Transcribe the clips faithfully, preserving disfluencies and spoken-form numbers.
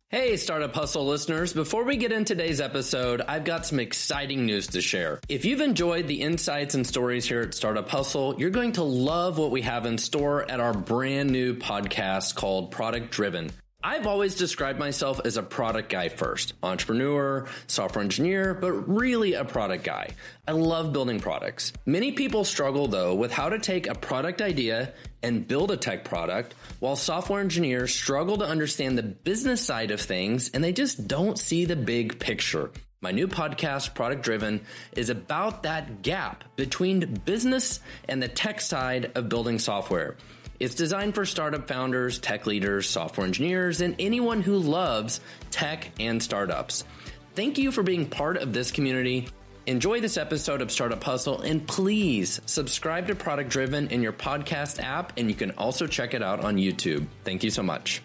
Hey, Startup Hustle listeners. Before we get into today's episode, I've got some exciting news to share. If you've enjoyed the insights and stories here at Startup Hustle, you're going to love what we have in store at our brand new podcast called Product Driven. I've always described myself as a product guy first, entrepreneur, software engineer, but really a product guy. I love building products. Many people struggle though with how to take a product idea and build a tech product, while software engineers struggle to understand the business side of things and they just don't see the big picture. My new podcast, Product Driven, is about that gap between business and the tech side of building software. It's designed for startup founders, tech leaders, software engineers, and anyone who loves tech and startups. Thank you for being part of this community. Enjoy this episode of Startup Hustle, and please subscribe to Product Driven in your podcast app, and you can also check it out on YouTube. Thank you so much.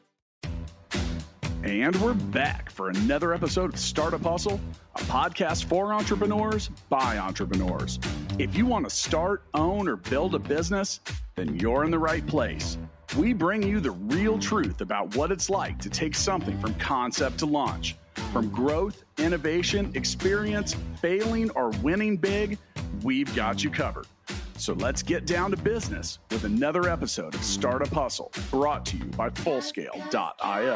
And we're back for another episode of Startup Hustle, a podcast for entrepreneurs by entrepreneurs. If you want to start, own, or build a business, then you're in the right place. We bring you the real truth about what it's like to take something from concept to launch. From growth, innovation, experience, failing, or winning big, we've got you covered. So let's get down to business with another episode of Startup Hustle, brought to you by Fullscale dot io.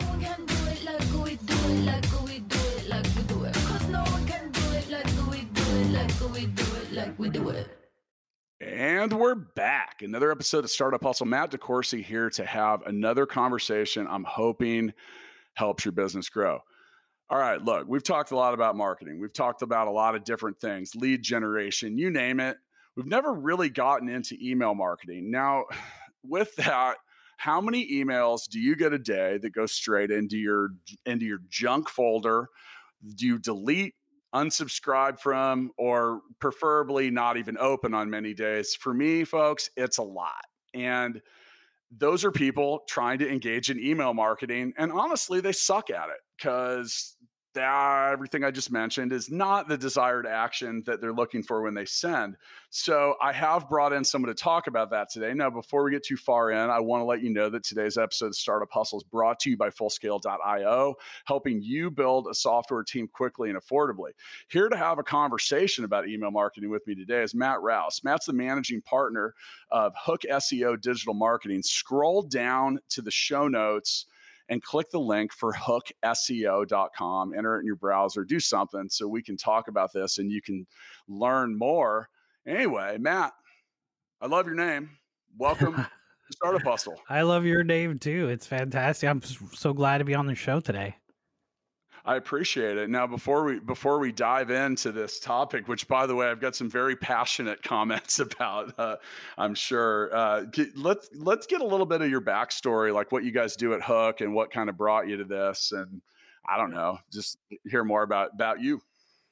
And we're back. Another episode of Startup Hustle. Matt DeCoursey here to have another conversation I'm hoping helps your business grow. All right, look, we've talked a lot about marketing. We've talked about a lot of different things, lead generation, you name it. We've never really gotten into email marketing. Now, with that, how many emails do you get a day that go straight into your into your junk folder? Do you delete, unsubscribe from, or preferably not even open on many days? For me, folks, it's a lot. And those are people trying to engage in email marketing. And honestly, they suck at it because everything I just mentioned is not the desired action that they're looking for when they send. So I have brought in someone to talk about that today. Now, before we get too far in, I want to let you know that today's episode of Startup Hustle is brought to you by Fullscale dot io, helping you build a software team quickly and affordably. Here to have a conversation about email marketing with me today is Matt Rouse. Matt's the managing partner of Hook S E O Digital Marketing. Scroll down to the show notes and click the link for hook S E O dot com, enter it in your browser, do something so we can talk about this and you can learn more. Anyway, Matt, I love your name. Welcome to Startup Hustle. I love your name too. It's fantastic. I'm so glad to be on the show today. I appreciate it. Now, before we before we dive into this topic, which, by the way, I've got some very passionate comments about, uh, I'm sure. Uh, get, let's let's get a little bit of your backstory, like what you guys do at Hook and what kind of brought you to this. And I don't know, just hear more about about you.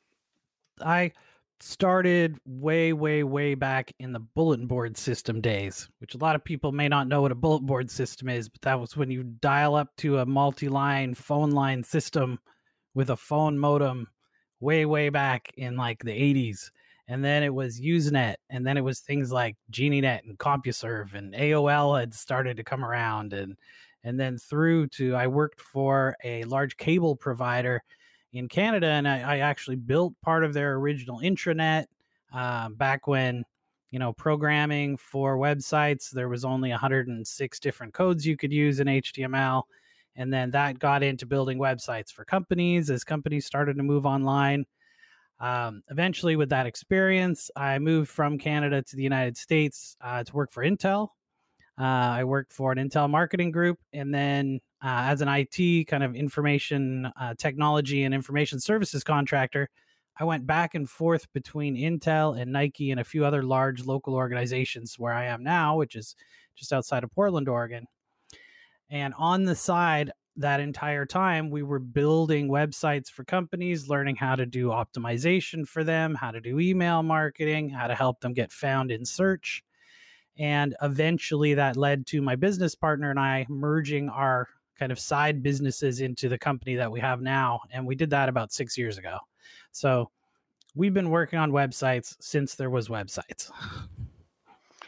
I started way, way, way back in the bulletin board system days, which a lot of people may not know what a bulletin board system is, but that was when you dial up to a multi-line phone line system with a phone modem way, way back in like the eighties. And then it was Usenet. And then it was things like GenieNet and CompuServe, and A O L had started to come around. And, and then through to, I worked for a large cable provider in Canada. And I, I actually built part of their original intranet uh, back when, you know, programming for websites, there was only one hundred six different codes you could use in H T M L. And then that got into building websites for companies as companies started to move online. Um, eventually, with that experience, I moved from Canada to the United States uh, to work for Intel. Uh, I worked for an Intel marketing group. And then uh, as an I T kind of information uh, technology and information services contractor, I went back and forth between Intel and Nike and a few other large local organizations where I am now, which is just outside of Portland, Oregon. And on the side, that entire time, we were building websites for companies, learning how to do optimization for them, how to do email marketing, how to help them get found in search. And eventually that led to my business partner and I merging our kind of side businesses into the company that we have now. And we did that about six years ago. So we've been working on websites since there was websites.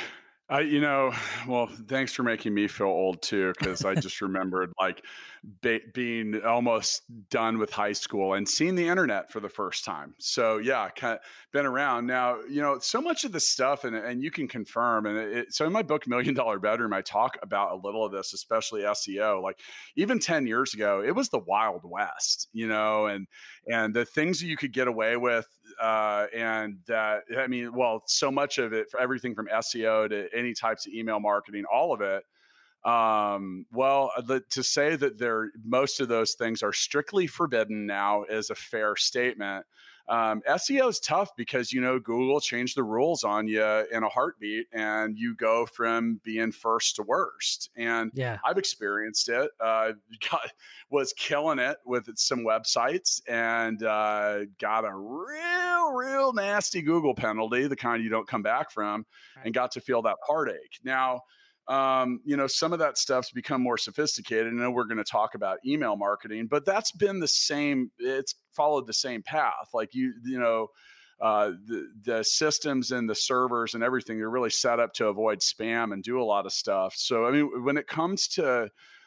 I, you know, well, thanks for making me feel old too, because I just remembered like be, being almost done with high school and seeing the internet for the first time. So yeah, kind of been around now. You know, so much of the stuff, and and you can confirm. And it, so in my book, Million Dollar Bedroom, I talk about a little of this, especially S E O. Like even ten years ago, it was the Wild West. You know, and and the things that you could get away with. Uh, and that, I mean, well, so much of it, for everything from S E O to any types of email marketing, all of it. Um, well, the, to say that there, most of those things are strictly forbidden now is a fair statement. Um, S E O is tough because, you know, Google changed the rules on you in a heartbeat and you go from being first to worst. And yeah, I've experienced it, uh, got, was killing it with some websites and uh, got a real, real nasty Google penalty, the kind you don't come back from, right. And got to feel that heartache. Now, Um, you know, some of that stuff's become more sophisticated. I know we're going to talk about email marketing, but that's been the same. It's followed the same path. Like you, you know, uh, the, the systems and the servers and everything, they're really set up to avoid spam and do a lot of stuff. So, I mean, when it comes to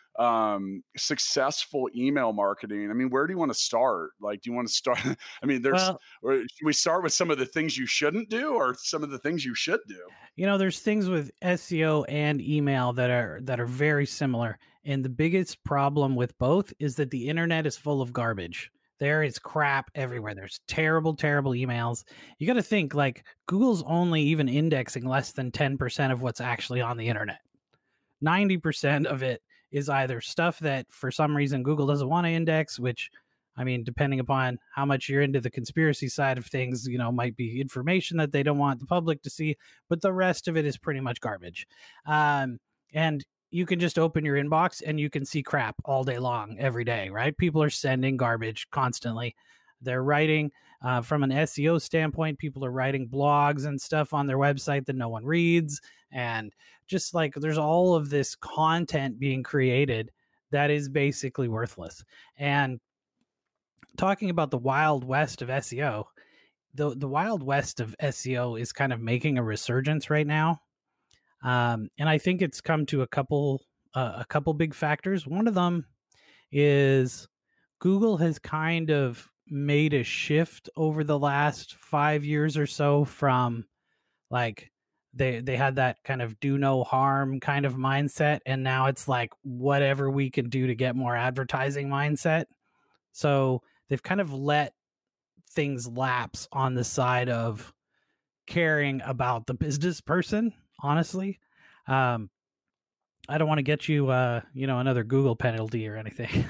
um, successful email marketing, I mean, where do you want to start? Like, do you want to start? I mean, there's, well, or should we start with some of the things you shouldn't do or some of the things you should do? You know, there's things with S E O and email that are that are very similar. And the biggest problem with both is that the internet is full of garbage. There is crap everywhere. There's terrible, terrible emails. You got to think like Google's only even indexing less than ten percent of what's actually on the internet. ninety percent of it is either stuff that for some reason Google doesn't want to index, which, I mean, depending upon how much you're into the conspiracy side of things, you know, might be information that they don't want the public to see, but the rest of it is pretty much garbage. Um, and you can just open your inbox and you can see crap all day long, every day, right? People are sending garbage constantly. They're writing uh, from an S E O standpoint, people are writing blogs and stuff on their website that no one reads. And just like there's all of this content being created that is basically worthless. And talking about the Wild West of S E O, the the Wild West of S E O is kind of making a resurgence right now, um, and I think it's come to a couple uh, a couple big factors. One of them is Google has kind of made a shift over the last five years or so from like they they had that kind of do no harm kind of mindset, and now it's like whatever we can do to get more advertising mindset. So they've kind of let things lapse on the side of caring about the business person, honestly. Um, I don't want to get you, uh, you know, another Google penalty or anything,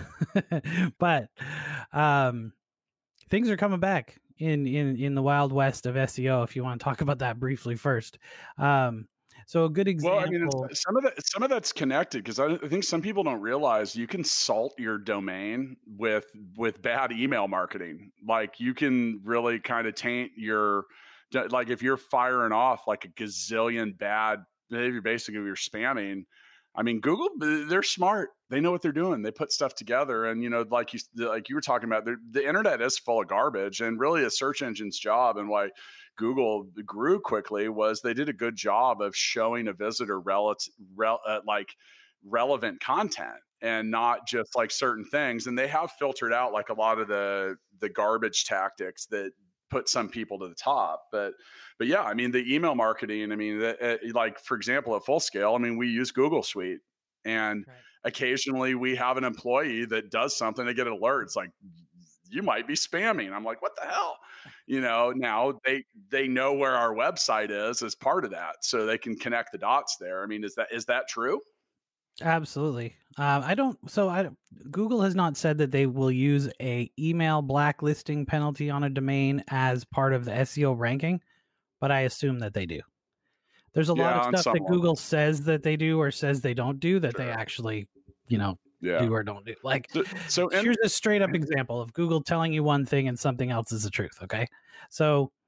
but um, things are coming back in, in, in the Wild West of S E O, if you want to talk about that briefly first. Um, So a good example. Well, I mean, it's, some of that, some of that's connected because I, I think some people don't realize you can salt your domain with with bad email marketing. Like you can really kind of taint your, like if you're firing off like a gazillion bad behavior, basically you're spamming. I mean, Google, they're smart. They know what they're doing. They put stuff together, and you know, like you like you were talking about, the internet is full of garbage, and really a search engine's job and why Google grew quickly was they did a good job of showing a visitor relative, rel, uh, like relevant content and not just like certain things. And they have filtered out like a lot of the the garbage tactics that put some people to the top. But but yeah, I mean the email marketing. I mean, the, uh, like for example, at Full Scale, I mean we use Google Suite, and right. Occasionally we have an employee that does something. They get alerts like, you might be spamming. I'm like, what the hell? You know, now they they know where our website is as part of that, so they can connect the dots there. I mean, is that is that true? Absolutely. Um, I don't. So I Google has not said that they will use a email blacklisting penalty on a domain as part of the S E O ranking, but I assume that they do. There's a yeah, lot of stuff that Google says that they do or says they don't do that sure. they actually, you know, yeah. do or don't do. Like, so, so here's in, a straight up example of Google telling you one thing and something else is the truth. Okay. So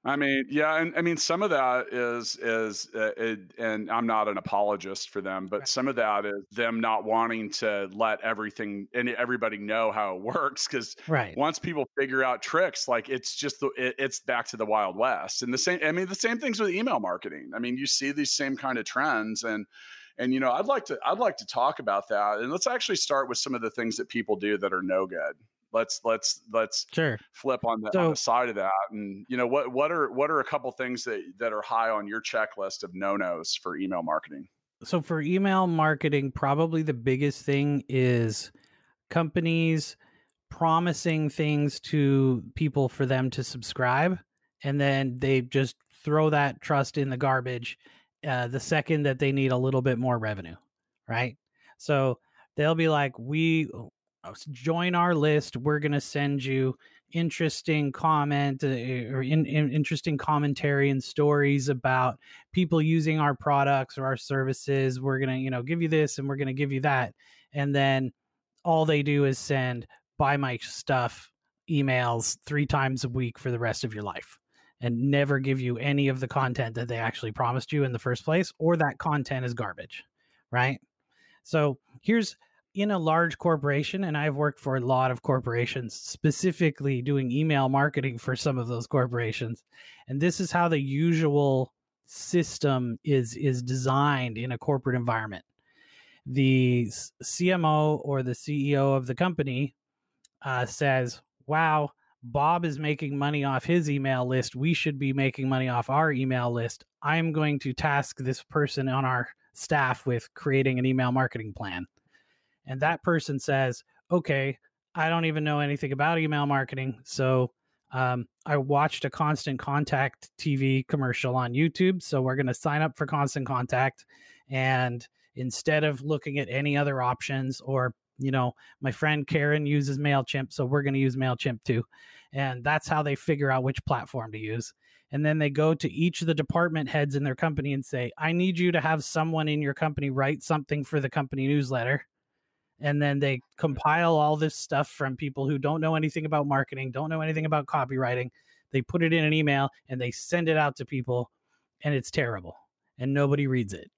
I mean, yeah, and I mean, some of that is is uh, it, and I'm not an apologist for them, but Right. some of that is them not wanting to let everything and everybody know how it works. Because Right. once people figure out tricks, like it's just the, it, it's back to the Wild West. And the same, I mean, the same things with email marketing. I mean, you see these same kind of trends, and and you know, I'd like to I'd like to talk about that, and let's actually start with some of the things that people do that are no good. Let's let's let's Sure. flip on the on So the side of that, and you know what what are what are a couple things that that are high on your checklist of no-nos for email marketing? so for email marketing, probably the biggest thing is companies promising things to people for them to subscribe, and then they just throw that trust in the garbage uh, the second that they need a little bit more revenue, right? So they'll be like, we uh, join our list, we're going to send you interesting comment uh, or in, in, interesting commentary and stories about people using our products or our services. We're going to, you know, give you this and we're going to give you that. And then all they do is send buy my stuff emails three times a week for the rest of your life and never give you any of the content that they actually promised you in the first place, or that content is garbage, right? So here's in a large corporation, and I've worked for a lot of corporations, specifically doing email marketing for some of those corporations. And this is how the usual system is is designed in a corporate environment. The C M O or the C E O of the company uh, says, wow, Bob is making money off his email list. We should be making money off our email list. I'm going to task this person on our staff with creating an email marketing plan. And that person says, okay, I don't even know anything about email marketing. So um, I watched a Constant Contact T V commercial on YouTube. So we're going to sign up for Constant Contact. And instead of looking at any other options, or, you know, my friend Karen uses MailChimp, so we're going to use MailChimp too. And that's how they figure out which platform to use. And then they go to each of the department heads in their company and say, I need you to have someone in your company write something for the company newsletter. And then they compile all this stuff from people who don't know anything about marketing, don't know anything about copywriting. They put it in an email and they send it out to people, and it's terrible and nobody reads it.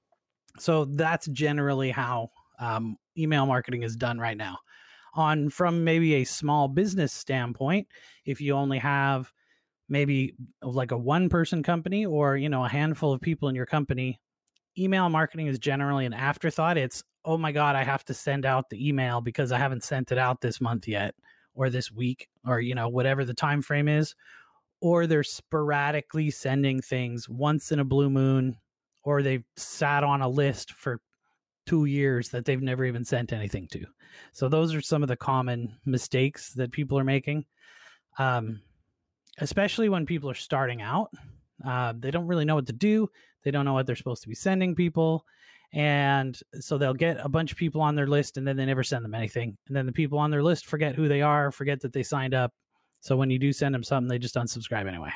So that's generally how um, email marketing is done right now. On from maybe a small business standpoint, if you only have maybe like a one person company, or, you know, a handful of people in your company, email marketing is generally an afterthought. It's, oh my God, I have to send out the email because I haven't sent it out this month yet, or this week, or, you know, whatever the time frame is. Or they're sporadically sending things once in a blue moon, or they've sat on a list for two years that they've never even sent anything to. So those are some of the common mistakes that people are making, um, especially when people are starting out. Uh, they don't really know what to do. They don't know what they're supposed to be sending people. And so they'll get a bunch of people on their list, and then they never send them anything. And then the people on their list forget who they are, forget that they signed up. So when you do send them something, they just unsubscribe anyway.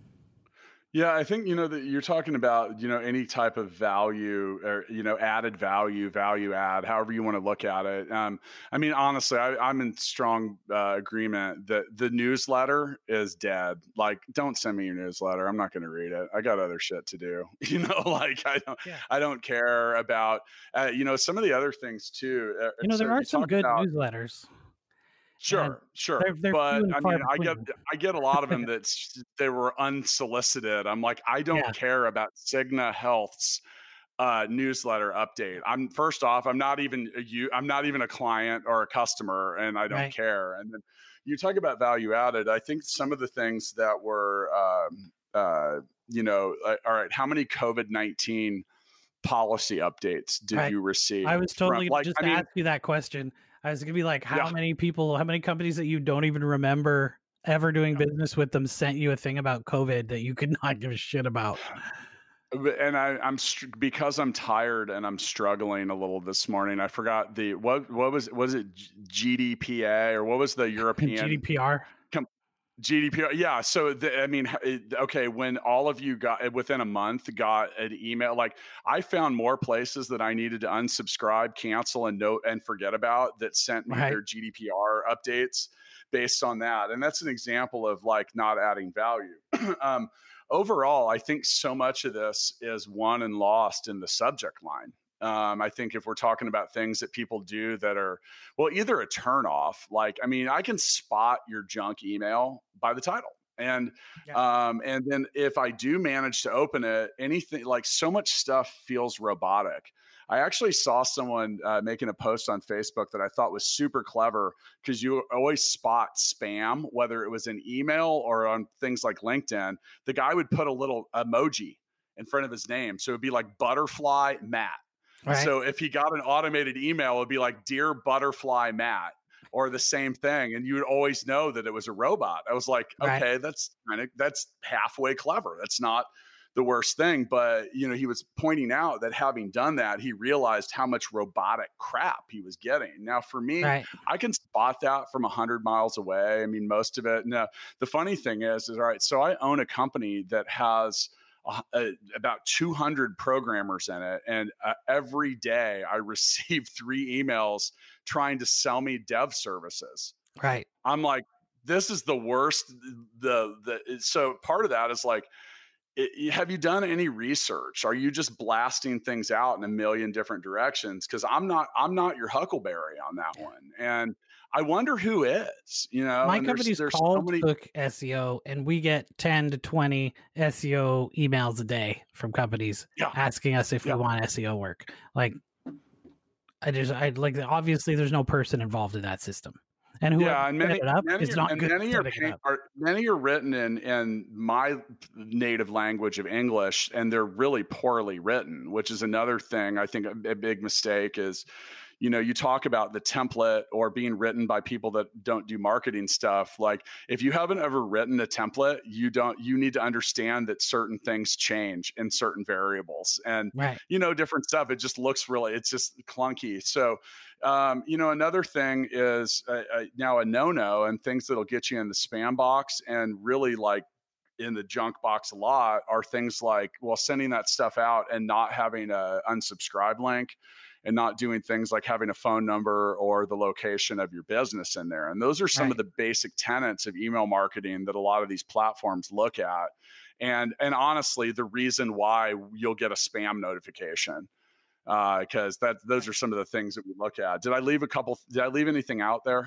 Yeah, I think, you know, that you're talking about, you know, any type of value, or, you know, added value, value add, however you want to look at it. Um, I mean, honestly, I, I'm in strong uh, agreement that the newsletter is dead. Like, don't send me your newsletter. I'm not going to read it. I got other shit to do. You know, like I don't, yeah. I don't care about, uh, you know, some of the other things too. Uh, you know, there so are some good about, newsletters. Sure, sure. They're, they're but I mean, I get between. I get a lot of them that they were unsolicited. I'm like, I don't yeah. care about Cigna Health's uh, newsletter update. I'm first off, I'm not even a, you. I'm not even a client or a customer, and I don't right. care. And then you talk about value added. I think some of the things that were, um, uh, you know, uh, all right. How many COVID nineteen policy updates did right. you receive? I was totally from, like, just I mean, ask you that question. I was gonna be like, how yeah. many people, how many companies that you don't even remember ever doing yeah. business with them sent you a thing about COVID that you could not give a shit about? And I, I'm because I'm tired and I'm struggling a little this morning. I forgot the what what was was it G D P A or what was the European G D P R? G D P R, yeah. So, the, I mean, okay, when all of you got within a month got an email, like I found more places that I needed to unsubscribe, cancel, and note and forget about that sent me Right. their G D P R updates based on that. And that's an example of like not adding value. um, overall, I think so much of this is won and lost in the subject line. Um, I think if we're talking about things that people do that are, well, either a turnoff, like, I mean, I can spot your junk email by the title. And, Yeah. um, and then if I do manage to open it, anything like so much stuff feels robotic. I actually saw someone uh, making a post on Facebook that I thought was super clever because you always spot spam, whether it was an email or on things like LinkedIn. The guy would put a little emoji in front of his name. So it'd be like butterfly Matt. Right. So if he got an automated email, it would be like, "Dear Butterfly Matt," or the same thing. And you would always know that it was a robot. I was like, okay, Right. that's kind of, that's halfway clever. That's not the worst thing. But, you know, he was pointing out that having done that, he realized how much robotic crap he was getting. Now, for me, Right. I can spot that from a hundred miles away. I mean, most of it. Now, the funny thing is, is all right. So I own a company that has Uh, about two hundred programmers in it. And uh, every day I receive three emails trying to sell me dev services. Right. I'm like, this is the worst. The, the, so part of that is like, it, have you done any research? Are you just blasting things out in a million different directions? Cause I'm not, I'm not your Huckleberry on that one. And I wonder who is, you know, My and there's, company's there's so called many, Hook S E O, and we get ten to twenty S E O emails a day from companies Yeah. asking us if Yeah. we want S E O work. Like, I just, I like, obviously, there's no person involved in that system, and who yeah, and many, set it up many, is are, not and good at many are, setting it pa- up. are many are written in in my native language of English, and they're really poorly written, which is another thing. I think a, a big mistake is, you know, you talk about the template or being written by people that don't do marketing stuff. Like if you haven't ever written a template, you don't, you need to understand that certain things change in certain variables and, Right. you know, different stuff. It just looks really, it's just clunky. So, um, you know, another thing is uh, uh, now a no-no and things that'll get you in the spam box and really like in the junk box a lot are things like, well, sending that stuff out and not having a unsubscribe link and not doing things like having a phone number or the location of your business in there. And those are some Right. of the basic tenets of email marketing that a lot of these platforms look at. And, and honestly, the reason why you'll get a spam notification, because uh, that those are some of the things that we look at. Did I leave a couple? Did I leave anything out there?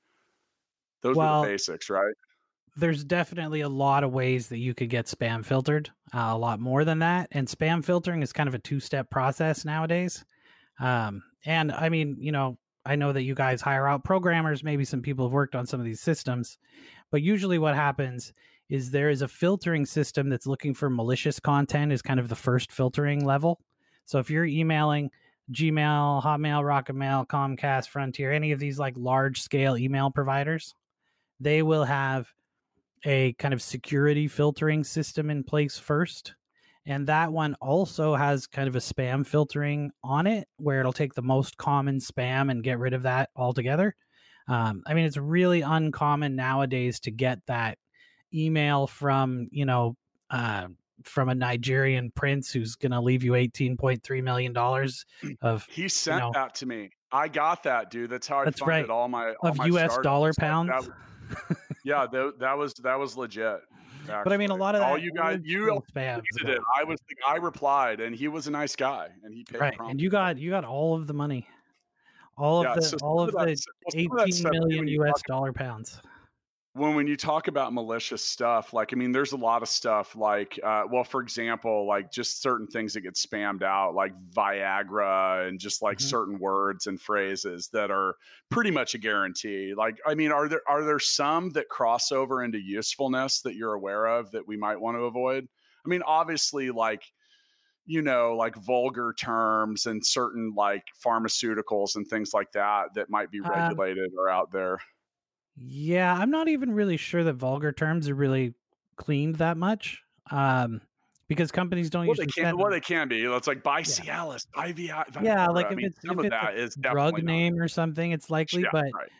Those Well, were the basics, right? There's definitely a lot of ways that you could get spam filtered, uh, a lot more than that. And spam filtering is kind of a two-step process nowadays. Um, and I mean, you know, I know that you guys hire out programmers, maybe some people have worked on some of these systems, but usually what happens is there is a filtering system that's looking for malicious content is kind of the first filtering level. So if you're emailing Gmail, Hotmail, Rocket Mail, Comcast, Frontier, any of these like large scale email providers, they will have a kind of security filtering system in place first. And that one also has kind of a spam filtering on it where it'll take the most common spam and get rid of that altogether. Um, I mean, it's really uncommon nowadays to get that email from, you know, uh, from a Nigerian prince who's going to leave you eighteen point three million dollars of, He sent you know, that to me. I got that, dude. That's how I That's funded right. all my all of my U S startups. dollar Like, that pounds. was- yeah, that, that was that was legit. But I mean, a actually. lot of all that you guys, old you school spam. did it. I was the guy replied, and he was a nice guy, and he paid Right. promptly. And you got you got all of the money. All Yeah, of the so some all of of that- the well, some of that eighteen stuff, too, million when you U S talk- dollar pounds. when when you talk about malicious stuff, like I mean, there's a lot of stuff like, uh, well, for example, like just certain things that get spammed out, like Viagra, and just like Mhm. certain words and phrases that are pretty much a guarantee. Like, I mean, are there are there some that cross over into usefulness that you're aware of that we might want to avoid? I mean, obviously, like, you know, like vulgar terms and certain like pharmaceuticals and things like that that might be Um, regulated are out there. Yeah, I'm not even really sure that vulgar terms are really cleaned that much. Um, because companies don't Well, they usually can. send Well, them. they can be. It's like Bicialis, I V I. Yeah, Viagra. like I if mean, it's some if of it's that a is drug definitely not. name or something, it's likely. Yeah, But right.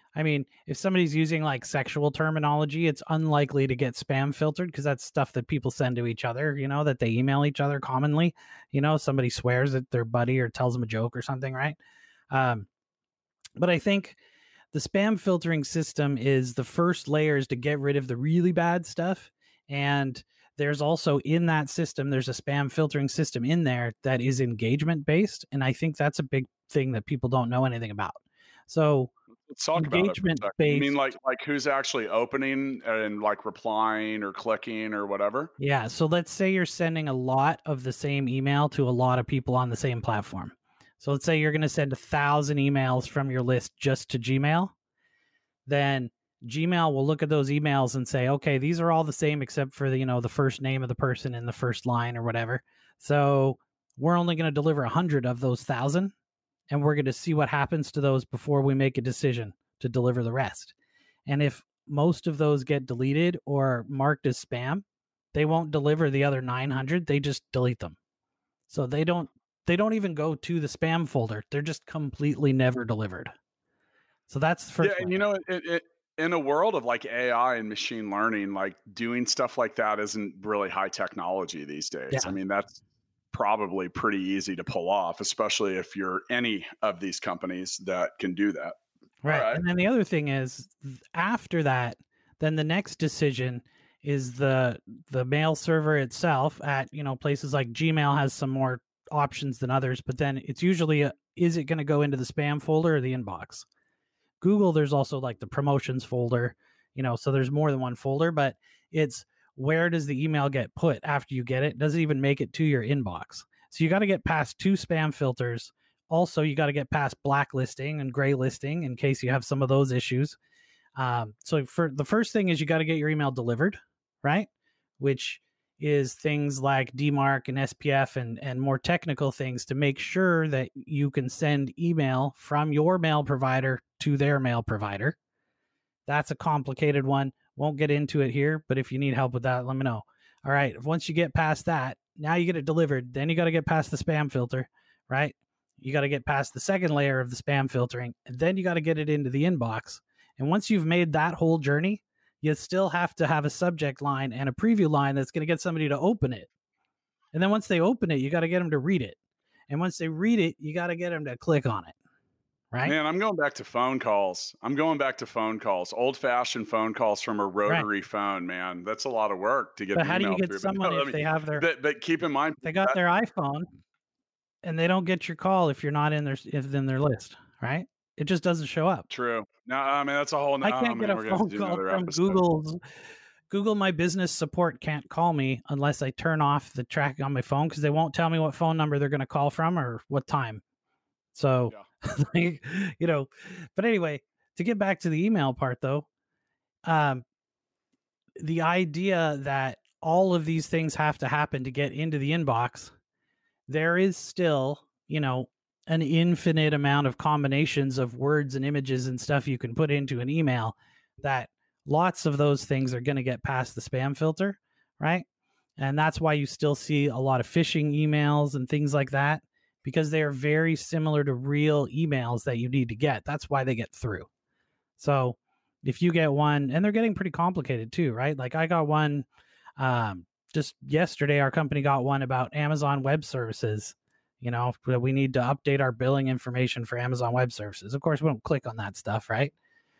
I mean, if somebody's using like sexual terminology, it's unlikely to get spam filtered because that's stuff that people send to each other, you know, that they email each other commonly. You know, somebody swears at their buddy or tells them a joke or something, right? Um, but I think the spam filtering system is the first layers to get rid of the really bad stuff. And there's also in that system, there's a spam filtering system in there that is engagement based. And I think that's a big thing that people don't know anything about. So let's talk engagement about it. based. You mean like like who's actually opening and like replying or clicking or whatever? Yeah. So let's say you're sending a lot of the same email to a lot of people on the same platform. So let's say you're going to send a thousand emails from your list just to Gmail. Then Gmail will look at those emails and say, okay, these are all the same except for the, you know, the first name of the person in the first line or whatever. So we're only going to deliver a hundred of those thousand, and we're going to see what happens to those before we make a decision to deliver the rest. And if most of those get deleted or marked as spam, they won't deliver the other nine hundred. They just delete them. So they don't, they don't even go to the spam folder. They're just completely never delivered. So that's the first yeah, one. And you know, it, it, in a world of like A I and machine learning, like doing stuff like that isn't really high technology these days. Yeah. I mean, that's probably pretty easy to pull off, especially if you're any of these companies that can do that. Right. right. And then the other thing is after that, then the next decision is the the mail server itself at, you know, places like Gmail has some more options than others, but then it's usually a, is it going to go into the spam folder or the inbox? Google, there's also like the promotions folder, you know, so there's more than one folder, but it's where does the email get put after you get it? Does it even make it to your inbox? So you got to get past two spam filters. Also, you got to get past blacklisting and gray listing in case you have some of those issues. Um, so for the first thing is you got to get your email delivered, right? Which is things like D MARC and S P F and, and more technical things to make sure that you can send email from your mail provider to their mail provider. That's a complicated one. Won't get into it here, but if you need help with that, let me know. All right. Once you get past that, now you get it delivered. Then you got to get past the spam filter, right? You got to get past the second layer of the spam filtering, and then you got to get it into the inbox. And once you've made that whole journey, you still have to have a subject line and a preview line that's going to get somebody to open it. And then once they open it, you got to get them to read it. And once they read it, you got to get them to click on it. Right? Man, I'm going back to phone calls. I'm going back to phone calls, old fashioned phone calls from a rotary right. phone, man. That's a lot of work to get. But how do you get through. someone no, if me, they have their, but, but keep in mind, they got that, their iPhone and they don't get your call if you're not in their, if in their list, right? It just doesn't show up. True. No, I mean, that's a whole, I can't I mean, get a phone call from Google's. Google My Business support can't call me unless I turn off the tracking on my phone because they won't tell me what phone number they're going to call from or what time. So, yeah. like, you know, but anyway, to get back to the email part though, um, the idea that all of these things have to happen to get into the inbox, there is still, you know, an infinite amount of combinations of words and images and stuff you can put into an email that lots of those things are going to get past the spam filter, right? And that's why you still see a lot of phishing emails and things like that, because they are very similar to real emails that you need to get. That's why they get through. So if you get one, and they're getting pretty complicated too, right? Like I got one um, just yesterday, our company got one about Amazon Web Services. You know, we need to update our billing information for Amazon Web Services. Of course, we don't click on that stuff, right?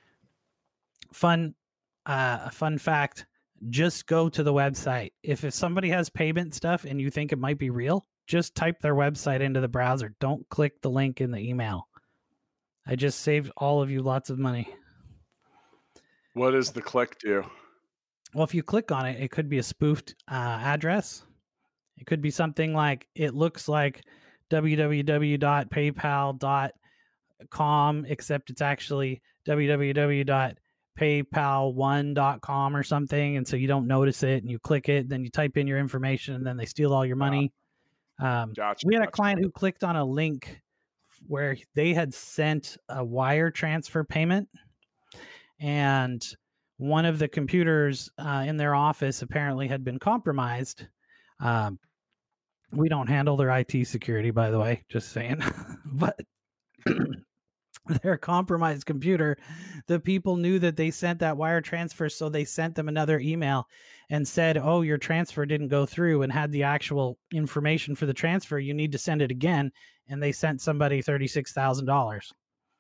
Fun, uh, a fun fact, just go to the website. If, if somebody has payment stuff and you think it might be real, just type their website into the browser. Don't click the link in the email. I just saved all of you lots of money. What does the click do? Well, if you click on it, it could be a spoofed uh, address. It could be something like, it looks like w w w dot paypal dot com, except it's actually w w w dot paypal one dot com or something. And so you don't notice it and you click it, then you type in your information and then they steal all your money. Um, gotcha, we had gotcha. a client who clicked on a link where they had sent a wire transfer payment, and one of the computers uh, in their office apparently had been compromised. Um, we don't handle their I T security, by the way, just saying. But their compromised computer, the people knew that they sent that wire transfer, so they sent them another email and said, oh, your transfer didn't go through, and had the actual information for the transfer. You need to send it again. And they sent somebody thirty-six thousand dollars.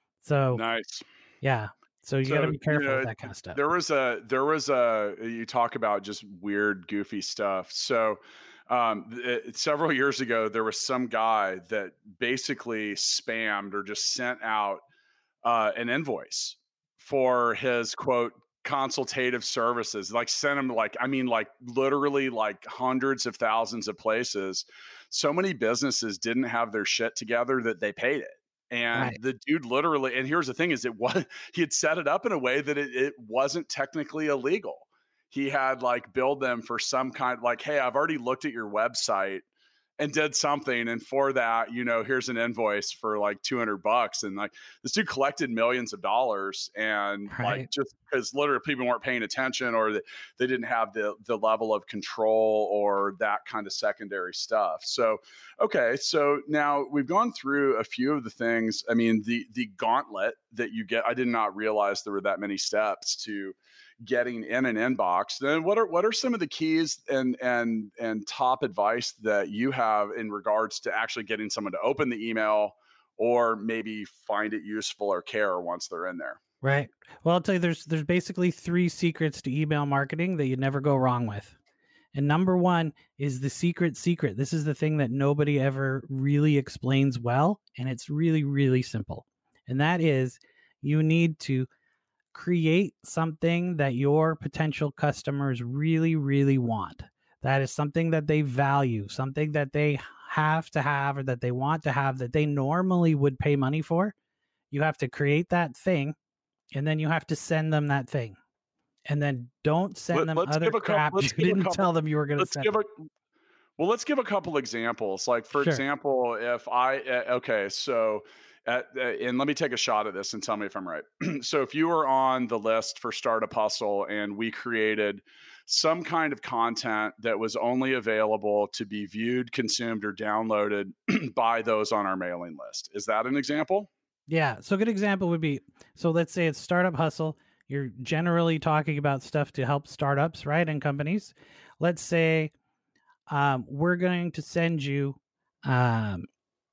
So nice. Yeah. So you So, got to be careful you know, with that kind of stuff. There was a, there was a, you talk about just weird, goofy stuff. So um, it, several years ago, there was some guy that basically spammed or just sent out uh, an invoice for his quote consultative services, like sent him like, I mean, like literally like hundreds of thousands of places. So many businesses didn't have their shit together that they paid it. And Right. the dude literally, and here's the thing is it was, he had set it up in a way that it, it wasn't technically illegal. He had like billed them for some kind, like, hey, I've already looked at your website and did something. And for that, you know, here's an invoice for like two hundred bucks. And like this dude collected millions of dollars. And Right. like, just because literally people weren't paying attention, or that they didn't have the, the level of control or that kind of secondary stuff. So, okay. So now we've gone through a few of the things. I mean, the, the gauntlet that you get, I did not realize there were that many steps to getting in an inbox. Then what are what are some of the keys and and and top advice that you have in regards to actually getting someone to open the email or maybe find it useful or care once they're in there? Right. Well, I'll tell you, there's there's basically three secrets to email marketing that you never go wrong with. And number one is the secret secret. This is the thing that nobody ever really explains well, and it's really, really simple. And that is, you need to create something that your potential customers really, really want. That is something that they value, something that they have to have or that they want to have that they normally would pay money for. You have to create that thing, and then you have to send them that thing. And then don't send Let, them let's other give a couple, crap let's you give a didn't couple, tell them you were going to let's send give them. a well let's give a couple examples. Like for Sure. example, if I uh, okay so At, uh, and let me take a shot at this and tell me if I'm right. So if you were on the list for Startup Hustle and we created some kind of content that was only available to be viewed, consumed, or downloaded by those on our mailing list, is that an example? Yeah. So a good example would be, so let's say it's Startup Hustle. You're generally talking about stuff to help startups, right? And companies. Let's say um, we're going to send you um,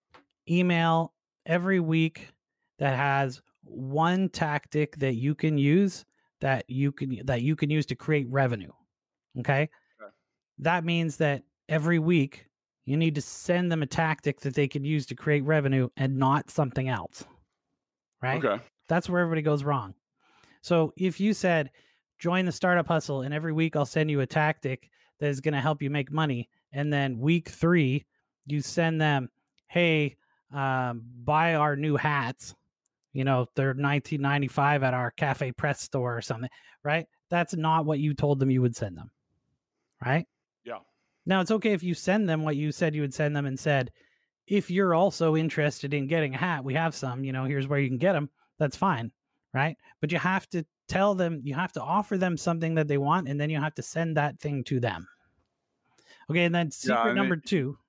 email every week that has one tactic that you can use that you can that you can use to create revenue. Okay? Okay. That means that every week you need to send them a tactic that they can use to create revenue and not something else. Right? Okay. That's where everybody goes wrong. So if you said, join the Startup Hustle, and every week I'll send you a tactic that is going to help you make money, and then week three, you send them, hey, um, buy our new hats, you know, they're nineteen ninety-five at our Cafe Press store or something, right? That's not what you told them you would send them, right? Yeah. Now, it's okay if you send them what you said you would send them and said, if you're also interested in getting a hat, we have some, you know, here's where you can get them. That's fine, right? But you have to tell them, you have to offer them something that they want, and then you have to send that thing to them. Okay, and then secret Yeah, and number it- two.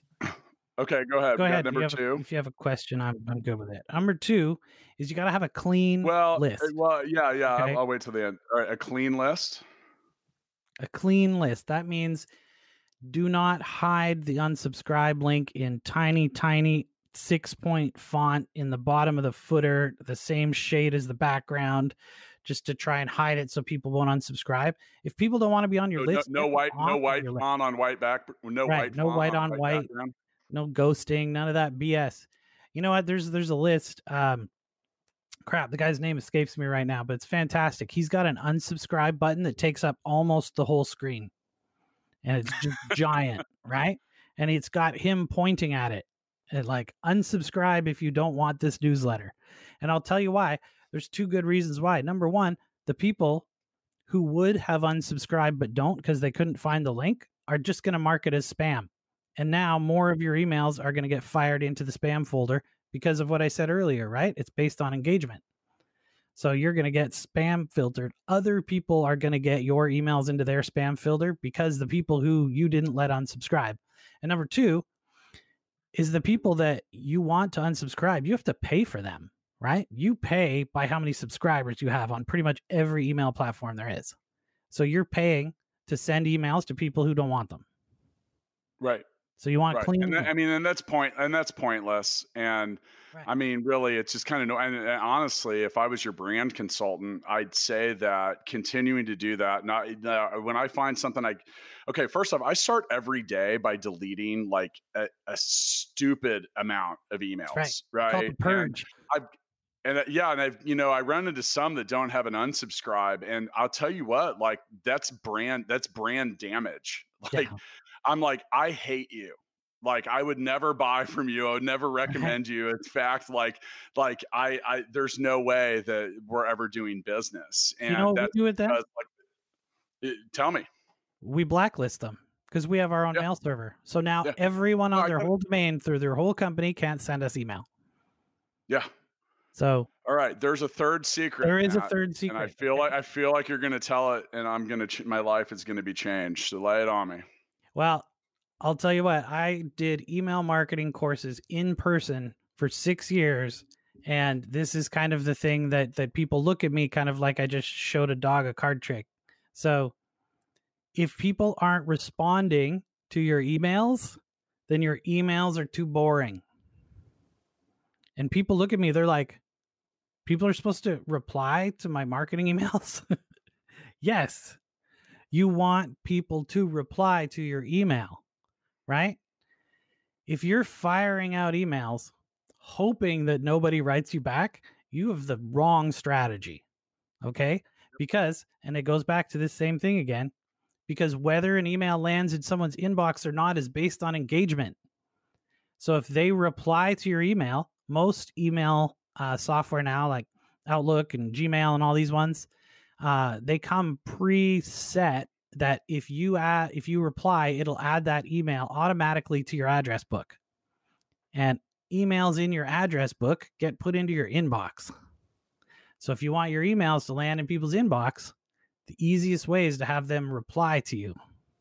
Okay, go ahead. Go We got ahead. Number if you, have two. a, if you have a question, I'm I'm good with it. Number two is you got to have a clean Well, list. uh, well, yeah, yeah. Okay. I'll, I'll wait till the end. All right, a clean list. A clean list. That means do not hide the unsubscribe link in tiny, tiny six point font in the bottom of the footer, the same shade as the background, just to try and hide it so people won't unsubscribe. If people don't want to be on your So list, no, no get them white, off no of white your list. font on white back. No Right, white. no font white on white. background. No ghosting, none of that B S. You know what? There's there's a list. Um, crap, the guy's name escapes me right now, but it's fantastic. He's got an unsubscribe button that takes up almost the whole screen, and it's just giant, right? And it's got him pointing at it, and like unsubscribe if you don't want this newsletter. And I'll tell you why. There's two good reasons why. Number one, the people who would have unsubscribed but don't because they couldn't find the link are just going to mark it as spam. And now more of your emails are going to get fired into the spam folder because of what I said earlier, right? It's based on engagement. So you're going to get spam filtered. Other people are going to get your emails into their spam filter because the people who you didn't let unsubscribe. And number two is the people that you want to unsubscribe, you have to pay for them, right? You pay by how many subscribers you have on pretty much every email platform there is. So you're paying to send emails to people who don't want them. Right. So you want Right. clean. And that, I mean, and that's point, and that's pointless. And Right. I mean, really, it's just kind of no. And, and honestly, if I was your brand consultant, I'd say that continuing to do that. Not uh, when I find something, I okay. First off, I start every day by deleting like a, a stupid amount of emails. Right. Right. Called the purge. And I've and uh, yeah, and I've you know I run into some that don't have an unsubscribe, and I'll tell you what, like that's brand that's brand damage. Like Yeah. I'm like I hate you. Like I would never buy from you. I would never recommend you. In fact, like, like I, I, there's no way that we're ever doing business. And you know what that's we do with them? because, like, it, tell me. We blacklist them because we have our own Yeah. mail server. So now Yeah. everyone No, on I their get it. whole domain through their whole company can't send us email. Yeah. So All right. There's a third secret. there is a Matt, third secret. and I feel like I feel like you're going to tell it, and I'm going to. Ch- my life is going to be changed. So lay it on me. Well, I'll tell you what, I did email marketing courses in person for six years. And this is kind of the thing that, that people look at me kind of like I just showed a dog a card trick. So if people aren't responding to your emails, then your emails are too boring. And people look at me, they're like, people are supposed to reply to my marketing emails? Yes. You want people to reply to your email. Right? If you're firing out emails, hoping that nobody writes you back, you have the wrong strategy. Okay? Because, and it goes back to this same thing again, because whether an email lands in someone's inbox or not is based on engagement. So if they reply to your email, most email uh, software now, like Outlook and Gmail and all these ones, uh, they come preset that if you add, if you reply, it'll add that email automatically to your address book. And emails in your address book get put into your inbox. So if you want your emails to land in people's inbox, the easiest way is to have them reply to you.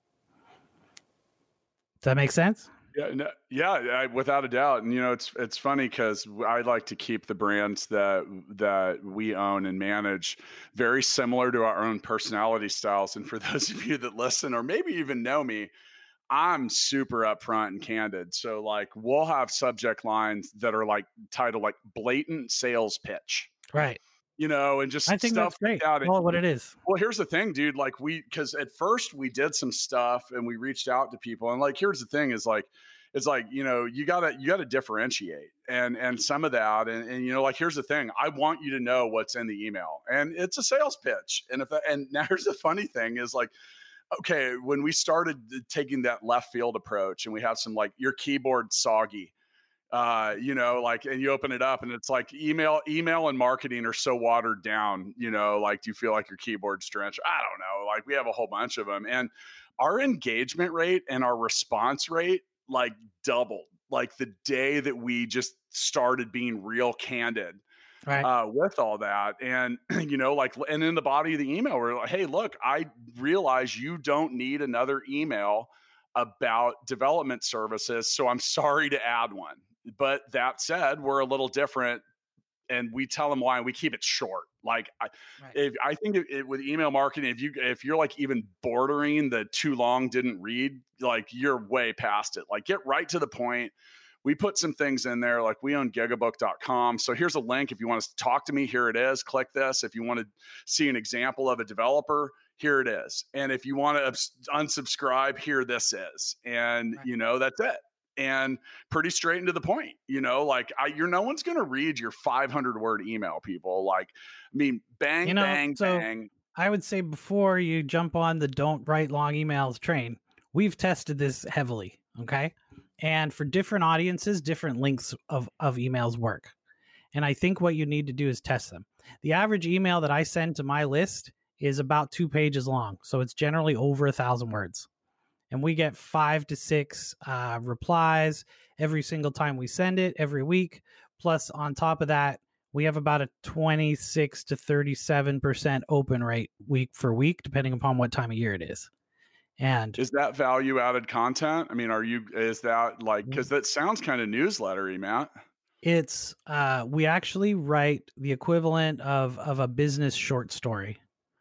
Does that make sense? Yeah, no, yeah, I, without a doubt. And you know, it's it's funny because I like to keep the brands that that we own and manage very similar to our own personality styles. And for those of you that listen or maybe even know me, I'm super upfront and candid. So like we'll have subject lines that are like titled like blatant sales pitch. Right. You know, and just I think stuff that's great. like that. Well, what it is. Well, here's the thing, dude. Like we, because at first we did some stuff and we reached out to people, and like here's the thing: is like, it's like you know, you gotta you gotta differentiate, and and some of that, and and you know, like here's the thing: I want you to know what's in the email, and it's a sales pitch, and if that, and now here's the funny thing is like. Okay, when we started taking that left field approach, and we have some like your keyboard soggy. Uh, you know, like, and you open it up and it's like email, email and marketing are so watered down, you know, like, do you feel like your keyboard's drenched? I don't know. Like we have a whole bunch of them, and our engagement rate and our response rate like doubled, like the day that we just started being real candid. Right. Uh, with all that. And, you know, like, and in the body of the email, we're like, hey, look, I realize you don't need another email about development services. So I'm sorry to add one. But that said, we're a little different, and we tell them why, and we keep it short. Like, I, Right. if I think it, it, with email marketing, if you if you're like even bordering the too long didn't read, like you're way past it. Like, get right to the point. We put some things in there, like we own gigabook dot com. So here's a link. If you want to talk to me, here it is. Click this. If you want to see an example of a developer, here it is. And if you want to ups- unsubscribe, here this is. And, Right. you know, that's it. And pretty straight into the point, you know, like I, you're no one's going to read your five hundred word email, people. Like, I mean, bang, You know, bang, so- bang. I would say before you jump on the don't write long emails train, we've tested this heavily. Okay. And for different audiences, different lengths of, of emails work. And I think what you need to do is test them. The average email that I send to my list is about two pages long. So it's generally over a thousand words. And we get five to six uh, replies every single time we send it every week. Plus, on top of that, we have about a twenty-six to thirty-seven percent open rate week for week, depending upon what time of year it is. And Is that value added content? I mean, are you, is that like, because that sounds kind of newslettery, Matt. It's uh, we actually write the equivalent of of a business short story.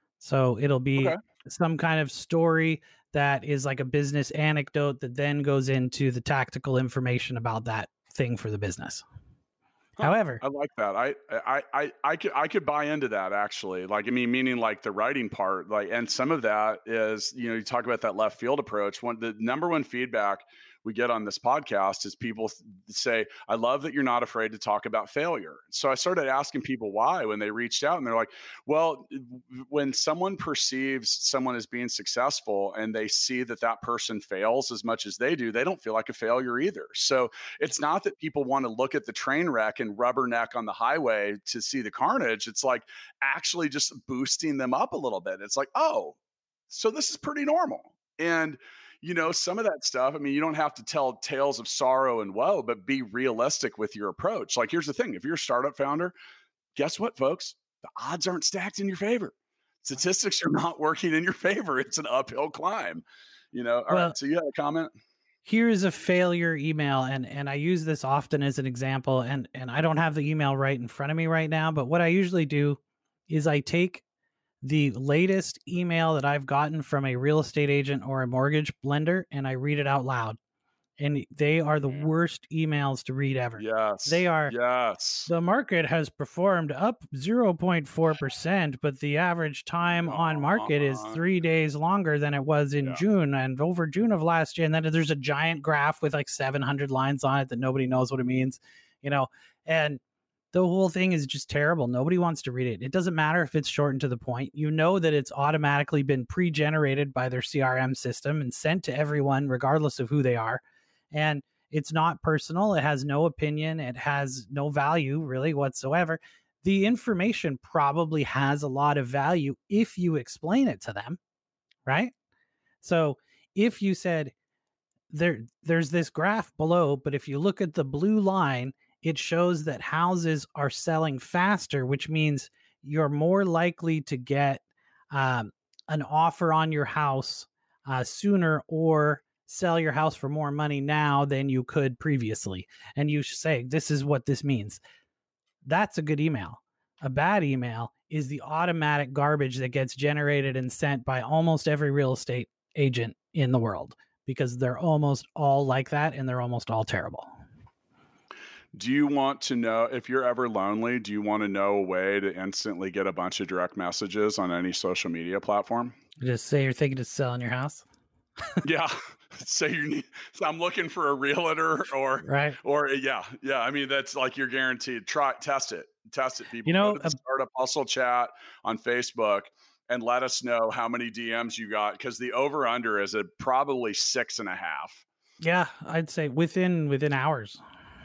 So it'll be Okay. some kind of story that is like a business anecdote that then goes into the tactical information about that thing for the business. Huh, However, I like that. I, I, I, I could, I could buy into that actually. Like, I mean, meaning like the writing part, like, and some of that is, you know, you talk about that left field approach. One, the number one feedback we get on this podcast is people th- say, I love that you're not afraid to talk about failure. So I started asking people why when they reached out, and they're like, well, when someone perceives someone as being successful and they see that that person fails as much as they do, they don't feel like a failure either. So it's not that people want to look at the train wreck and rubberneck on the highway to see the carnage. It's like actually just boosting them up a little bit. It's like, oh, so this is pretty normal. And you know, some of that stuff, I mean, you don't have to tell tales of sorrow and woe, but be realistic with your approach. Like, here's the thing. If you're a startup founder, guess what, folks? The odds aren't stacked in your favor. Statistics are not working in your favor. It's an uphill climb, you know? All well, right. So you had a comment? Here's a failure email. And, and I use this often as an example, and, and I don't have the email right in front of me right now, but what I usually do is I take the latest email that I've gotten from a real estate agent or a mortgage lender, and I read it out loud. And they are the worst emails to read ever. Yes. They are. Yes. The market has performed up zero point four percent, but the average time on market is three days longer than it was in yeah. June and over June of last year. And then there's a giant graph with like seven hundred lines on it that nobody knows what it means, you know, and the whole thing is just terrible. Nobody wants to read it. It doesn't matter if it's shortened to the point. You know that it's automatically been pre-generated by their C R M system and sent to everyone, regardless of who they are. And it's not personal. It has no opinion. It has no value really whatsoever. The information probably has a lot of value if you explain it to them, right? So if you said, there, there's this graph below, but if you look at the blue line, it shows that houses are selling faster, which means you're more likely to get um, an offer on your house uh, sooner or sell your house for more money now than you could previously. And you say, this is what this means. That's a good email. A bad email is the automatic garbage that gets generated and sent by almost every real estate agent in the world, because they're almost all like that and they're almost all terrible. Do you want to know, if you're ever lonely, do you want to know a way to instantly get a bunch of direct messages on any social media platform? Just say you're thinking of selling your house. Yeah. Say you need, so I'm looking for a realtor or, right. or yeah. Yeah. I mean, that's like you're guaranteed. Try, test it, test it. People, you know, go to the Startup Hustle chat on Facebook and let us know how many D Ms you got. Cause the over under is a probably six and a half. Yeah. I'd say within, within hours.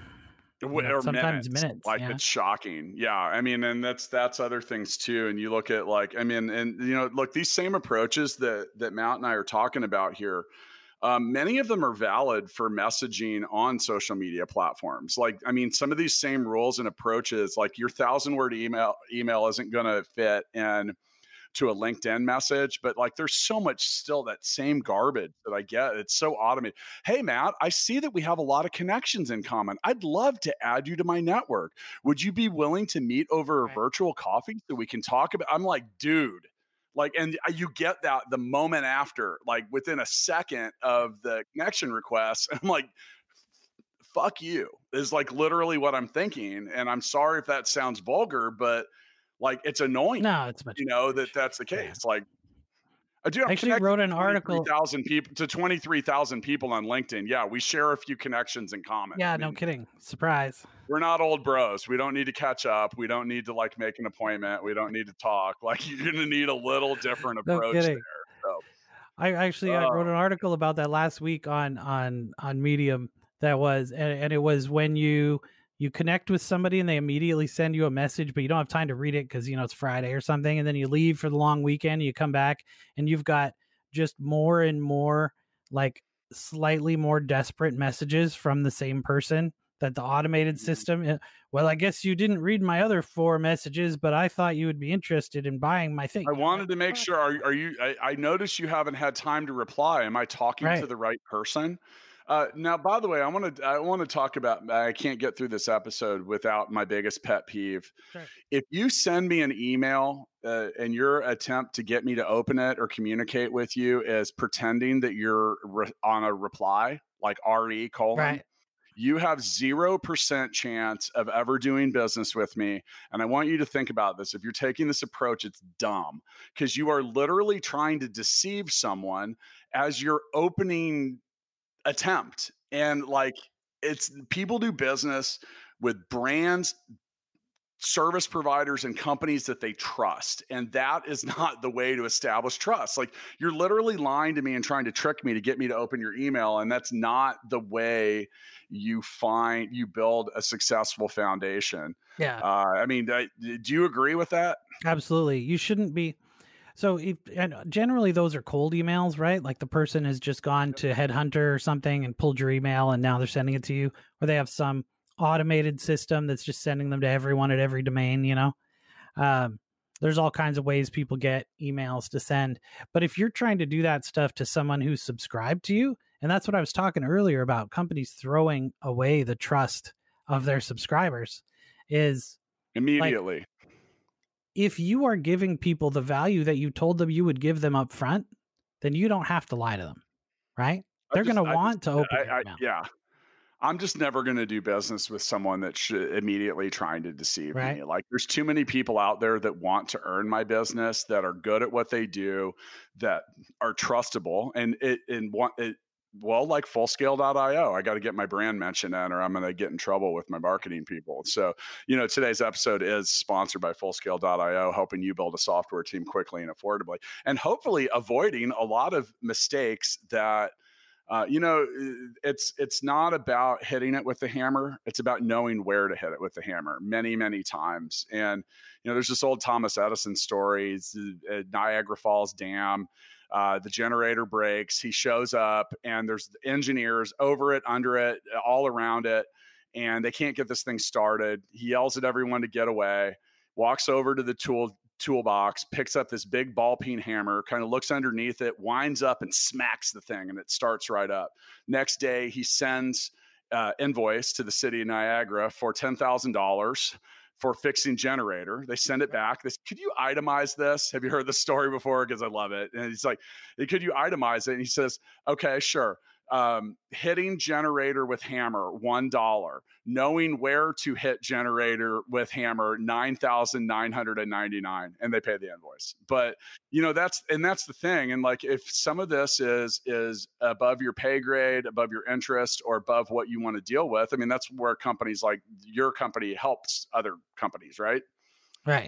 Or you know, sometimes minutes, minutes. Like yeah. It's shocking. Yeah. I mean, and that's, that's other things too. And you look at like, I mean, and you know, look, these same approaches that, that Matt and I are talking about here, um, many of them are valid for messaging on social media platforms. Like, I mean, some of these same rules and approaches, like your thousand word email, email isn't going to fit in to a LinkedIn message, but like there's so much still that same garbage that I get. It's so automated. Hey, Matt, I see that we have a lot of connections in common. I'd love to add you to my network. Would you be willing to meet over a right. virtual coffee so we can talk about? I'm like, dude, like, and you get that the moment after, like within a second of the connection request. I'm like, fuck you is like literally what I'm thinking. And I'm sorry if that sounds vulgar, but like it's annoying. No, it's much you know that that's the case. Yeah. Like I do. I actually wrote an article. Thousand people to twenty-three thousand people on LinkedIn. Yeah, we share a few connections in common. Yeah, I mean, no kidding. Surprise. We're not old bros. We don't need to catch up. We don't need to like make an appointment. We don't need to talk. Like you're gonna need a little different approach no there. So I actually uh, I wrote an article about that last week on on on Medium. That was and, and it was when you. You connect with somebody and they immediately send you a message, but you don't have time to read it because, you know, it's Friday or something. And then you leave for the long weekend, you come back and you've got just more and more like slightly more desperate messages from the same person that the automated system. Well, I guess you didn't read my other four messages, but I thought you would be interested in buying my thing. I wanted to make sure, are, are you, I, I noticed you haven't had time to reply. Am I talking right. to the right person? Uh, now, by the way, I want to I want to talk about. I can't get through this episode without my biggest pet peeve. Sure. If you send me an email uh, and your attempt to get me to open it or communicate with you is pretending that you're re- on a reply, like R E colon, Right. you have zero percent chance of ever doing business with me. And I want you to think about this. If you're taking this approach, it's dumb because you are literally trying to deceive someone as your opening attempt. And like, it's people do business with brands, service providers, and companies that they trust. And that is not the way to establish trust. Like, you're literally lying to me and trying to trick me to get me to open your email. And that's not the way you find you build a successful foundation. Yeah. Uh, I mean, I, do you agree with that? Absolutely. You shouldn't be. So if, and generally those are cold emails, right? Like the person has just gone to Headhunter or something and pulled your email and now they're sending it to you, or they have some automated system that's just sending them to everyone at every domain, you know? Um, there's all kinds of ways people get emails to send. But if you're trying to do that stuff to someone who's subscribed to you, and that's what I was talking earlier about companies throwing away the trust of their subscribers, is immediately. Like, if you are giving people the value that you told them you would give them up front, then you don't have to lie to them, right? They're going to want to open I, your I, email. Yeah. I'm just never going to do business with someone that's immediately trying to deceive right. me. Like, there's too many people out there that want to earn my business, that are good at what they do, that are trustable. And it, and want it, well, like fullscale dot io, I got to get my brand mentioned in or I'm going to get in trouble with my marketing people. So, you know, today's episode is sponsored by fullscale dot io, helping you build a software team quickly and affordably, and hopefully avoiding a lot of mistakes that, uh, you know, it's, it's not about hitting it with the hammer. It's about knowing where to hit it with the hammer many, many times. And, you know, there's this old Thomas Edison story, uh, Niagara Falls Dam. Uh, the generator breaks, he shows up and there's engineers over it, under it, all around it. And they can't get this thing started. He yells at everyone to get away, walks over to the tool toolbox, picks up this big ball peen hammer, kind of looks underneath it, winds up and smacks the thing and it starts right up. Next day, he sends uh, invoice to the city of Niagara for ten thousand dollars. For fixing generator. They send it back. This, could you itemize this? Have you heard the story before? Because I love it. And he's like, could you itemize it? And he says, okay, sure. Um, hitting generator with hammer, one dollar. Knowing where to hit generator with hammer, nine thousand nine hundred ninety-nine, and they pay the invoice. But you know, that's, and that's the thing. And like, if some of this is, is above your pay grade, above your interest, or above what you want to deal with, I mean, that's where companies like your company helps other companies, right? Right.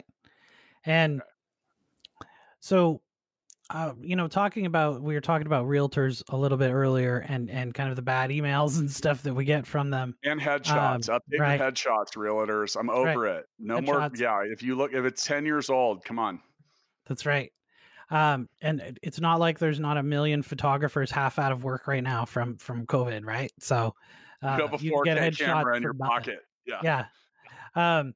And okay. so, Uh, you know, talking about, we were talking about realtors a little bit earlier and, and kind of the bad emails and stuff that we get from them. And headshots, um, update right. your headshots, realtors. I'm over right. it. No headshots. more. Yeah. If you look, if it's ten years old, come on. That's right. Um, and it's not like there's not a million photographers half out of work right now from, from COVID. Right. So, uh, you have a four K camera in your nothing. pocket. Yeah. Yeah. Um,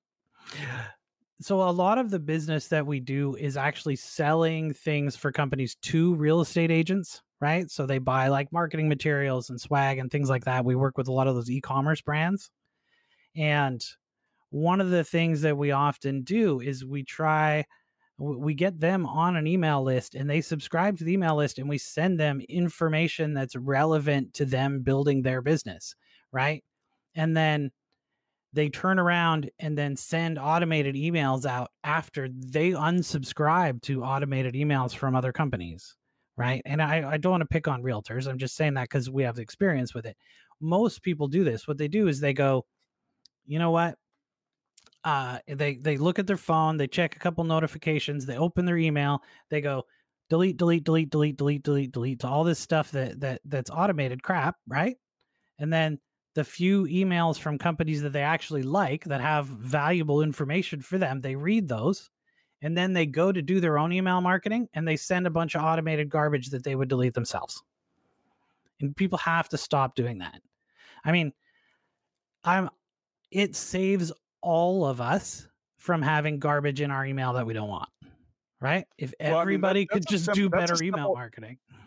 So a lot of the business that we do is actually selling things for companies to real estate agents, right? So they buy like marketing materials and swag and things like that. We work with a lot of those e-commerce brands. And one of the things that we often do is we try, we get them on an email list and they subscribe to the email list and we send them information that's relevant to them building their business, right? And then they turn around and then send automated emails out after they unsubscribe to automated emails from other companies, right? And I, I don't want to pick on realtors. I'm just saying that because we have experience with it. Most people do this. What they do is they go, you know what? Uh, they, they look at their phone, they check a couple notifications, they open their email, they go, delete, delete, delete, delete, delete, delete, delete, to all this stuff that, that that's automated crap, right? And then the few emails from companies that they actually like that have valuable information for them, they read those and then they go to do their own email marketing and they send a bunch of automated garbage that they would delete themselves. And people have to stop doing that. I mean, I'm, it saves all of us from having garbage in our email that we don't want, right? If everybody well, I mean, that, could just do better email simple, marketing.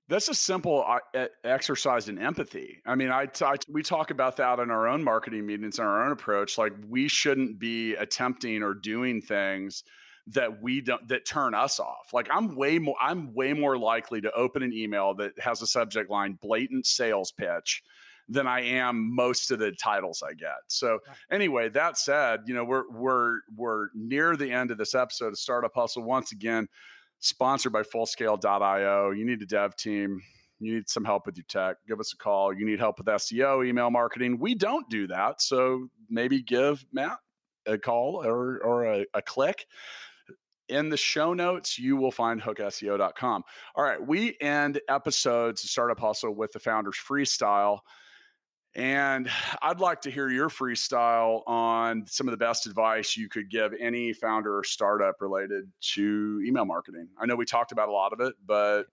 That's a simple uh, exercise in empathy. I mean, I, I we talk about that in our own marketing meetings and our own approach. Like, we shouldn't be attempting or doing things that we don't that turn us off. Like, I'm way more I'm way more likely to open an email that has a subject line blatant sales pitch than I am most of the titles I get. So anyway, that said, you know, we're we're we're near the end of this episode of Startup Hustle. Once again, sponsored by Fullscale dot io. You need a dev team. You need some help with your tech. Give us a call. You need help with S E O, email marketing. We don't do that. So maybe give Matt a call or, or a, a click. In the show notes, you will find hook S E O dot com. All right. We end episodes of Startup Hustle with the Founders Freestyle. And I'd like to hear your freestyle on some of the best advice you could give any founder or startup related to email marketing. I know we talked about a lot of it, but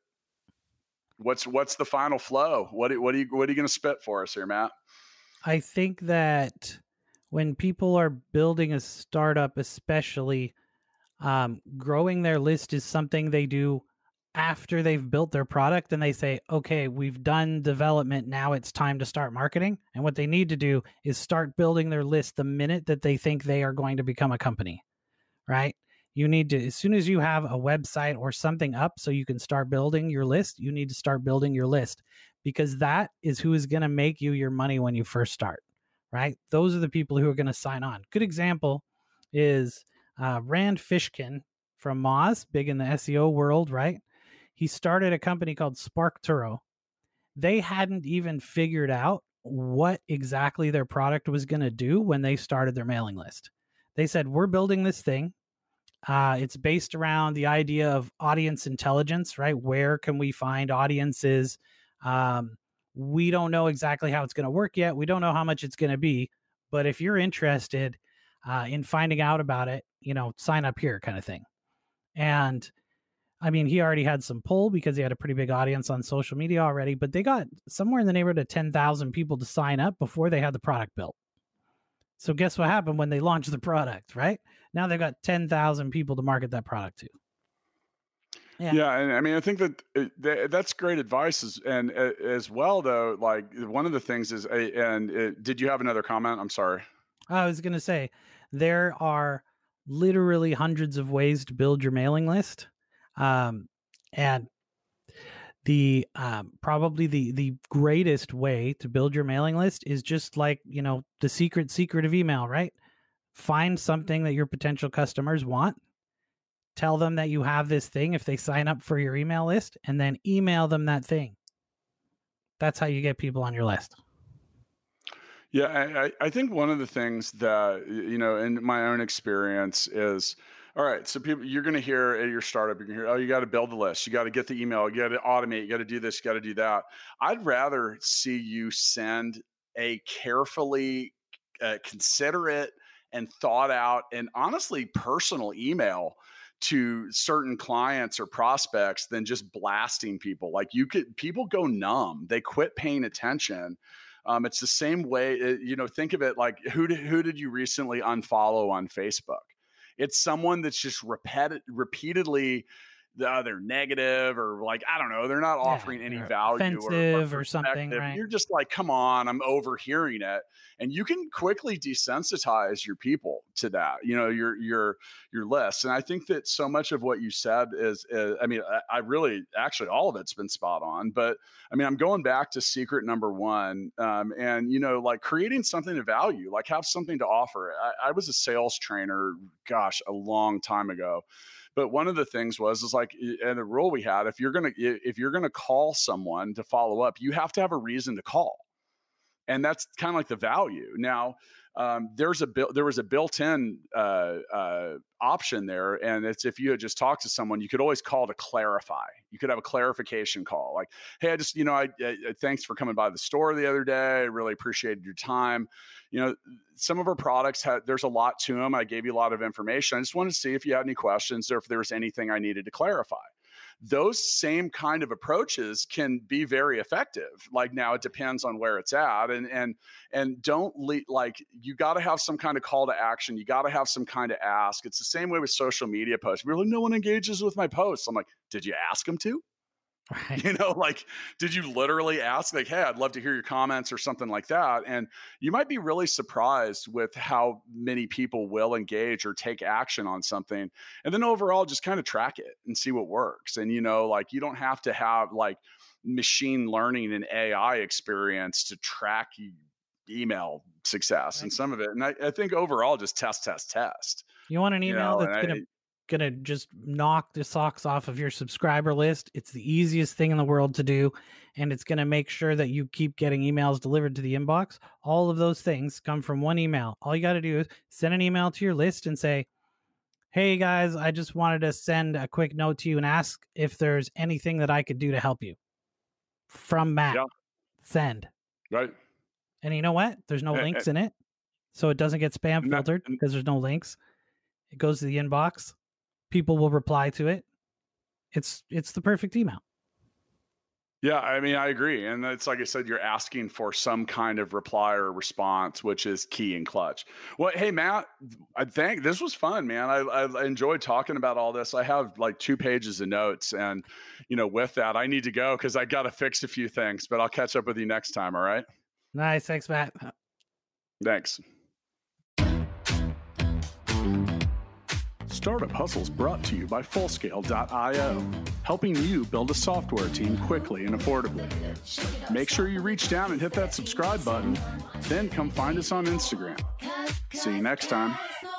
what's what's the final flow? What what are you what are you going to spit for us here, Matt? I think that when people are building a startup, especially, um, growing their list is something they do after they've built their product, and they say, okay, we've done development, now it's time to start marketing. And what they need to do is start building their list the minute that they think they are going to become a company, right? You need to, as soon as you have a website or something up so you can start building your list, you need to start building your list, because that is who is going to make you your money when you first start, right? Those are the people who are going to sign on. Good example is uh, Rand Fishkin from Moz, big in the S E O world, right? He started a company called SparkToro. They hadn't even figured out what exactly their product was going to do when they started their mailing list. They said, we're building this thing. Uh, it's based around the idea of audience intelligence, right? Where can we find audiences? Um, we don't know exactly how it's going to work yet. We don't know how much it's going to be. But if you're interested uh, in finding out about it, you know, sign up here kind of thing. And I mean, he already had some pull because he had a pretty big audience on social media already, but they got somewhere in the neighborhood of ten thousand people to sign up before they had the product built. So guess what happened when they launched the product, right? Now they've got ten thousand people to market that product to. Yeah. yeah, and I mean, I think that it, that's great advice, as, and as well, though, like one of the things is, and it, did you have another comment? I'm sorry. I was going to say, there are literally hundreds of ways to build your mailing list. Um, and the, um, probably the, the greatest way to build your mailing list is just like, you know, the secret secret of email, right? Find something that your potential customers want. Tell them that you have this thing if they sign up for your email list, and then email them that thing. That's how you get people on your list. Yeah, I, I think one of the things that, you know, in my own experience is, all right, so people, you're going to hear at your startup, you're going to hear, oh, you got to build the list. You got to get the email. You got to automate. You got to do this. You got to do that. I'd rather see you send a carefully uh, considerate and thought out and honestly personal email to certain clients or prospects than just blasting people. Like, you could, people go numb. They quit paying attention. Um, it's the same way, you know, think of it like, who did, who did you recently unfollow on Facebook? It's someone that's just repeat, repeatedly uh, they're negative, or like, I don't know, they're not offering yeah, any value offensive or, or, or something. Right? You're just like, come on, I'm overhearing it. And you can quickly desensitize your people to that, you know, your, your, your list. And I think that so much of what you said is, is I mean, I, I really, actually all of it's been spot on, but I mean, I'm going back to secret number one. Um, and, you know, like creating something of value, like have something to offer. I, I was a sales trainer, gosh, a long time ago. But one of the things was, is like, and the rule we had, if you're going to, if you're going to call someone to follow up, you have to have a reason to call. And that's kind of like the value. Now, um, there's a built, there was a built-in uh, uh, option there, and it's if you had just talked to someone, you could always call to clarify. You could have a clarification call, like, "Hey, I just, you know, I, I thanks for coming by the store the other day. I really appreciated your time. You know, some of our products had, there's a lot to them. I gave you a lot of information. I just wanted to see if you had any questions or if there was anything I needed to clarify." Those same kind of approaches can be very effective. Like, now it depends on where it's at, and and and don't le- like you got to have some kind of call to action. You got to have some kind of ask. It's the same way with social media posts. We're like, no one engages with my posts. I'm like, did you ask them to? Right. You know, like, did you literally ask, like, hey, I'd love to hear your comments or something like that? And you might be really surprised with how many people will engage or take action on something. And then overall, just kind of track it and see what works. And, you know, like, you don't have to have like machine learning and A I experience to track email success right. and some of it. And I, I think overall, just test, test, test. You want an email you know, that's going to gonna just knock the socks off of your subscriber list. It's the easiest thing in the world to do, and it's going to make sure that you keep getting emails delivered to the inbox. All of those things come from one email. All you got to do is send an email to your list and say, hey guys, I just wanted to send a quick note to you and ask if there's anything that I could do to help you. From Matt. Yeah. Send. Right. And you know what? There's no uh, links uh, in it, so it doesn't get spam filtered not, because there's no links. It goes to the inbox. People will reply to it. It's it's the perfect email. Yeah, I mean, I agree. And it's like I said, you're asking for some kind of reply or response, which is key and clutch. Well, hey, Matt, I think this was fun, man. I, I enjoyed talking about all this. I have like two pages of notes. And, you know, with that, I need to go because I got to fix a few things, but I'll catch up with you next time. All right. Nice. Thanks, Matt. Thanks. Startup Hustles brought to you by Fullscale dot io, helping you build a software team quickly and affordably. Make sure you reach down and hit that subscribe button, then come find us on Instagram. See you next time.